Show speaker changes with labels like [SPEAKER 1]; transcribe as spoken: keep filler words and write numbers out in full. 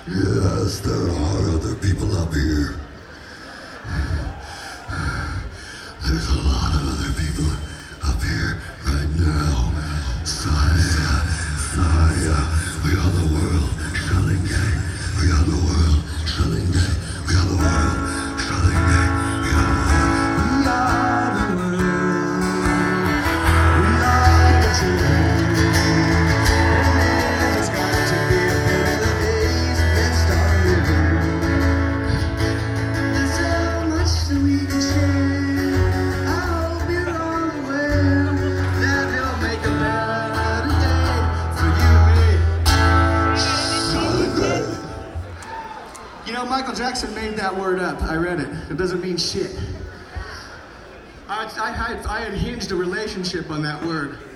[SPEAKER 1] Yes, there are other people up here. There's a lot of other people up here right now. Saya, Saya, we are the world. Shalinge, we are the world. Shalinge, we are the world. Shalinge, we are the world. We are the world. We are the children. And there's got to be a better days than starting. There's so much that we can share. I hope you're all aware that it'll make a better day for you and me. Shalinge. You know, Michael Jackson made that word up. I read it. It doesn't mean shit. I, I, I, I had hinged a relationship on that word.